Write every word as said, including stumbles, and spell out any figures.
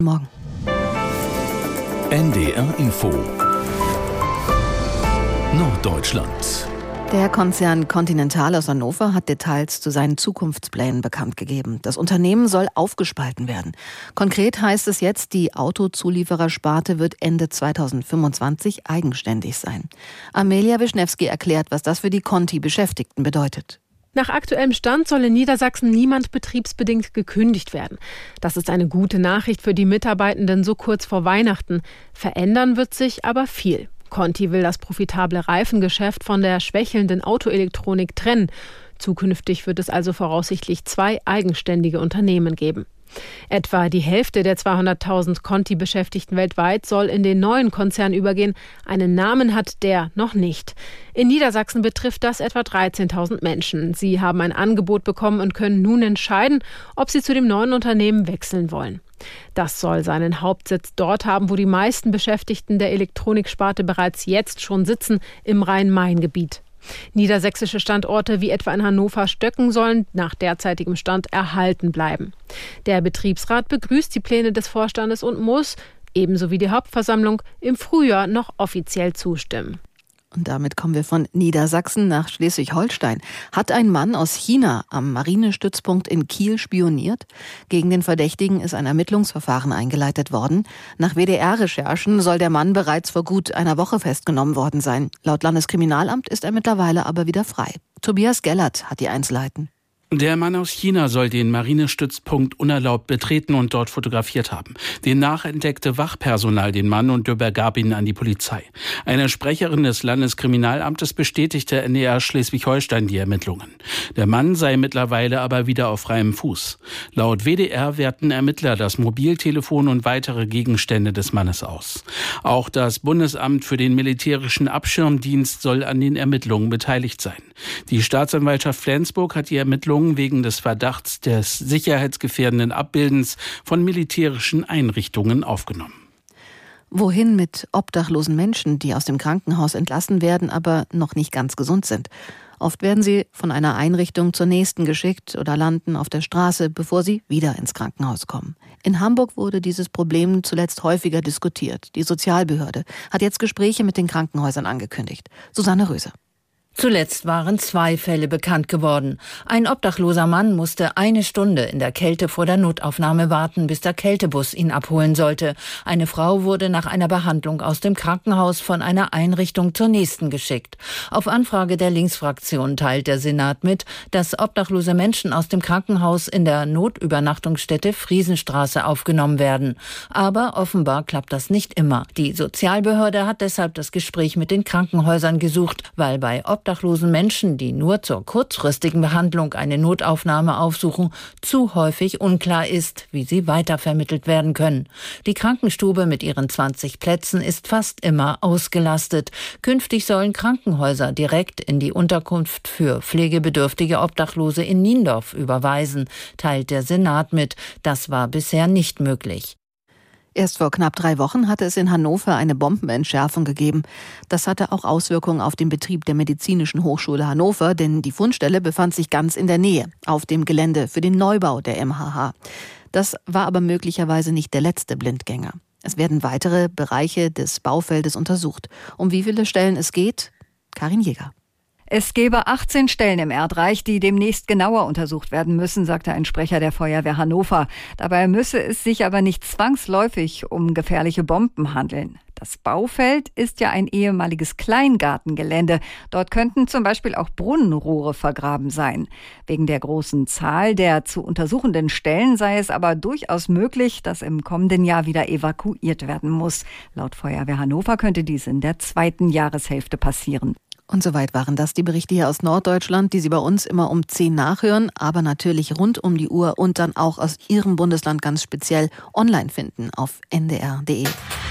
Morgen. N D R Info Norddeutschland. Der Konzern Continental aus Hannover hat Details zu seinen Zukunftsplänen bekannt gegeben. Das Unternehmen soll aufgespalten werden. Konkret heißt es jetzt, die Autozulieferersparte wird Ende zweitausendfünfundzwanzig eigenständig sein. Amelia Wischnewski erklärt, was das für die Conti-Beschäftigten bedeutet. Nach aktuellem Stand soll in Niedersachsen niemand betriebsbedingt gekündigt werden. Das ist eine gute Nachricht für die Mitarbeitenden so kurz vor Weihnachten. Verändern wird sich aber viel. Conti will das profitable Reifengeschäft von der schwächelnden Autoelektronik trennen. Zukünftig wird es also voraussichtlich zwei eigenständige Unternehmen geben. Etwa die Hälfte der zweihunderttausend Conti-Beschäftigten weltweit soll in den neuen Konzern übergehen. Einen Namen hat der noch nicht. In Niedersachsen betrifft das etwa dreizehntausend Menschen. Sie haben ein Angebot bekommen und können nun entscheiden, ob sie zu dem neuen Unternehmen wechseln wollen. Das soll seinen Hauptsitz dort haben, wo die meisten Beschäftigten der Elektroniksparte bereits jetzt schon sitzen, im Rhein-Main-Gebiet. Niedersächsische Standorte wie etwa in Hannover-Stöcken sollen nach derzeitigem Stand erhalten bleiben. Der Betriebsrat begrüßt die Pläne des Vorstandes und muss, ebenso wie die Hauptversammlung, im Frühjahr noch offiziell zustimmen. Und damit kommen wir von Niedersachsen nach Schleswig-Holstein. Hat ein Mann aus China am Marinestützpunkt in Kiel spioniert? Gegen den Verdächtigen ist ein Ermittlungsverfahren eingeleitet worden. Nach W D R-Recherchen soll der Mann bereits vor gut einer Woche festgenommen worden sein. Laut Landeskriminalamt ist er mittlerweile aber wieder frei. Tobias Gellert hat die Einzelheiten. Der Mann aus China soll den Marinestützpunkt unerlaubt betreten und dort fotografiert haben. Demnach entdeckte Wachpersonal den Mann und übergab ihn an die Polizei. Eine Sprecherin des Landeskriminalamtes bestätigte N D R Schleswig-Holstein die Ermittlungen. Der Mann sei mittlerweile aber wieder auf freiem Fuß. Laut W D R werten Ermittler das Mobiltelefon und weitere Gegenstände des Mannes aus. Auch das Bundesamt für den militärischen Abschirmdienst soll an den Ermittlungen beteiligt sein. Die Staatsanwaltschaft Flensburg hat die Ermittlungen wegen des Verdachts des sicherheitsgefährdenden Abbildens von militärischen Einrichtungen aufgenommen. Wohin mit obdachlosen Menschen, die aus dem Krankenhaus entlassen werden, aber noch nicht ganz gesund sind? Oft werden sie von einer Einrichtung zur nächsten geschickt oder landen auf der Straße, bevor sie wieder ins Krankenhaus kommen. In Hamburg wurde dieses Problem zuletzt häufiger diskutiert. Die Sozialbehörde hat jetzt Gespräche mit den Krankenhäusern angekündigt. Susanne Röse. Zuletzt waren zwei Fälle bekannt geworden. Ein obdachloser Mann musste eine Stunde in der Kälte vor der Notaufnahme warten, bis der Kältebus ihn abholen sollte. Eine Frau wurde nach einer Behandlung aus dem Krankenhaus von einer Einrichtung zur nächsten geschickt. Auf Anfrage der Linksfraktion teilt der Senat mit, dass obdachlose Menschen aus dem Krankenhaus in der Notübernachtungsstätte Friesenstraße aufgenommen werden. Aber offenbar klappt das nicht immer. Die Sozialbehörde hat deshalb das Gespräch mit den Krankenhäusern gesucht, weil bei obdachlosen Menschen, die nur zur kurzfristigen Behandlung eine Notaufnahme aufsuchen, zu häufig unklar ist, wie sie weitervermittelt werden können. Die Krankenstube mit ihren zwanzig Plätzen ist fast immer ausgelastet. Künftig sollen Krankenhäuser direkt in die Unterkunft für pflegebedürftige Obdachlose in Niendorf überweisen, teilt der Senat mit. Das war bisher nicht möglich. Erst vor knapp drei Wochen hatte es in Hannover eine Bombenentschärfung gegeben. Das hatte auch Auswirkungen auf den Betrieb der Medizinischen Hochschule Hannover, denn die Fundstelle befand sich ganz in der Nähe, auf dem Gelände für den Neubau der M H H. Das war aber möglicherweise nicht der letzte Blindgänger. Es werden weitere Bereiche des Baufeldes untersucht. Um wie viele Stellen es geht? Karin Jäger. Es gebe achtzehn Stellen im Erdreich, die demnächst genauer untersucht werden müssen, sagte ein Sprecher der Feuerwehr Hannover. Dabei müsse es sich aber nicht zwangsläufig um gefährliche Bomben handeln. Das Baufeld ist ja ein ehemaliges Kleingartengelände. Dort könnten zum Beispiel auch Brunnenrohre vergraben sein. Wegen der großen Zahl der zu untersuchenden Stellen sei es aber durchaus möglich, dass im kommenden Jahr wieder evakuiert werden muss. Laut Feuerwehr Hannover könnte dies in der zweiten Jahreshälfte passieren. Und soweit waren das die Berichte hier aus Norddeutschland, die Sie bei uns immer um zehn nachhören, aber natürlich rund um die Uhr und dann auch aus Ihrem Bundesland ganz speziell online finden auf N D R punkt D E.